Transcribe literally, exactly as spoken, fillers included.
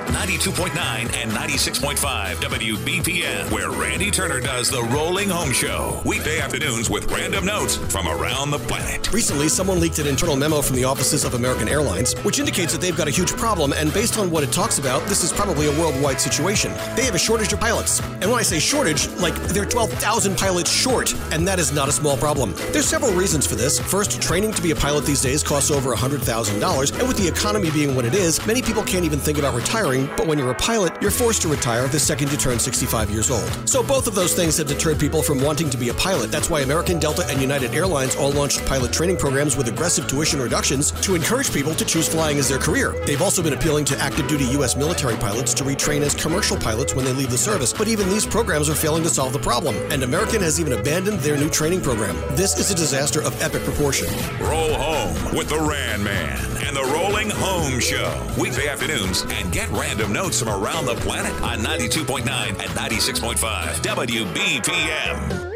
ninety-two point nine and ninety-six point five W B P M, where Randy Turner does the Rolling Home Show. Weekday afternoons with random notes from around the planet. Recently, someone leaked an internal memo from the offices of American Airlines, which indicates that they've got a huge problem, and based on what it talks about, this is probably a worldwide situation. They have a shortage of pilots. And when I say shortage, like they're twelve thousand pilots short, and that is not a small problem. There's several reasons for this. First, training to be a pilot these days costs over one hundred thousand dollars, and with the economy being what it is, many people can't even think about retiring, but when you're a pilot, you're forced to retire the second you turn sixty-five years old. So both of those things have deterred people from wanting to be a pilot. That's why American, Delta, and United Airlines all launched pilot training programs with aggressive tuition reductions to encourage people to choose flying as their career. They've also been appealing to active duty U S military pilots to retrain as commercial pilots when they leave the service, but even these programs are failing to solve the problem, and American has even abandoned their new training program. This is a disaster of epic proportion. Roll home with the Ran Man and the Rolling Home Show. Weekday afternoons, and get random notes from around the planet on ninety-two point nine and ninety-six point five W B P M.